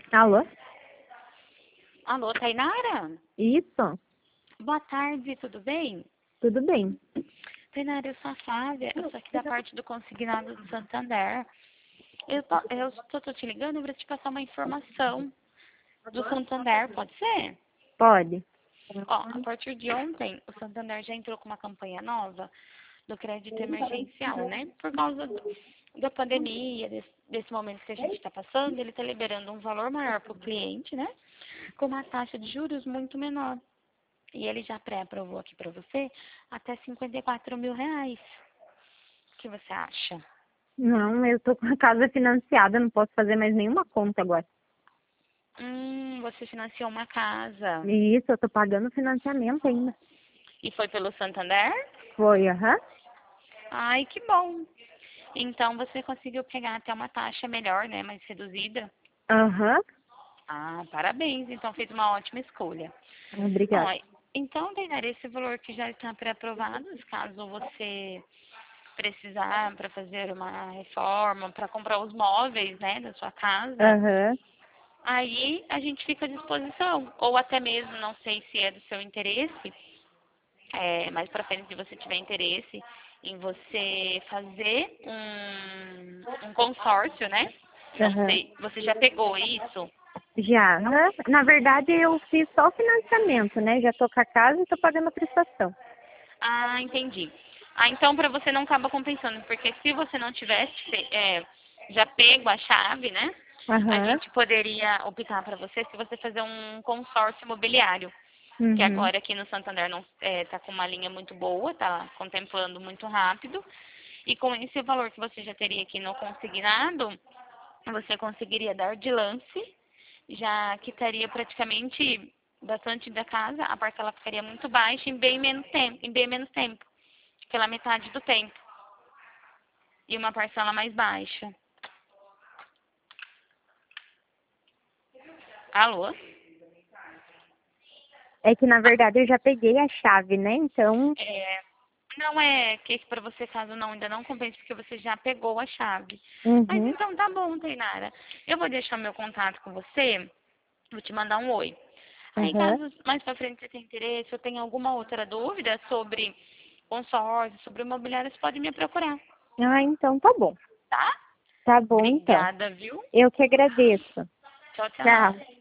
Alô? Alô, Tainara? Isso? Boa tarde, tudo bem? Tudo bem. Tainara, eu sou a Flávia, eu sou aqui da parte do consignado do Santander. Eu tô te ligando para te passar uma informação do Santander, pode ser? Pode? Ó, a partir de ontem, o Santander já entrou com uma campanha nova do crédito emergencial, né? Por causa da pandemia, desse momento que a gente está passando, ele está liberando um valor maior para o cliente, né? Com uma taxa de juros muito menor. E ele já pré-aprovou aqui para você até 54 mil reais. O que você acha? Não, eu tô com a casa financiada, não posso fazer mais nenhuma conta agora. Você financiou uma casa. Isso, eu tô pagando financiamento ainda. E foi pelo Santander? Foi, aham. Ai, que bom. Então você conseguiu pegar até uma taxa melhor, né? Mais reduzida. Aham. Ah, parabéns. Então fez uma ótima escolha. Bom, Obrigada. então, Tainara, esse valor que já está pré-aprovado, caso você precisar para fazer uma reforma, para comprar os móveis, né, da sua casa, Aham. aí a gente fica à disposição. Ou até mesmo, não sei se é do seu interesse, mais para frente, se você tiver interesse em você fazer um consórcio, né? Não Aham. sei, você já pegou isso? Já. Aham. Na verdade, eu fiz só o financiamento, né? Já tô com a casa e tô pagando a prestação. Ah, entendi. Ah, então para você não acaba compensando, porque se você não tivesse já pego a chave, né? A Aham. gente poderia optar para você se você fazer um consórcio imobiliário, que Uhum. agora aqui no Santander não está com uma linha muito boa, está contemplando muito rápido, e com esse valor que você já teria aqui no consignado, você conseguiria dar de lance, já quitaria praticamente bastante da casa, a parcela ficaria muito baixa em bem menos tempo, pela metade do tempo, e uma parcela mais baixa. Alô? É que, na verdade, eu já peguei a chave, né? Então, É, não é que para você, caso não, ainda não compense, porque você já pegou a chave. Mas uhum. então tá bom, Tainara. Eu vou deixar meu contato com você, vou te mandar um oi. Aí, Aham. caso mais pra frente você tenha interesse ou tenha alguma outra dúvida sobre consórcio, sobre imobiliário, você pode me procurar, Ah, então tá bom. tá? Tá bom, então. Obrigada, viu? Eu que agradeço. Tchau, Tchau. tchau.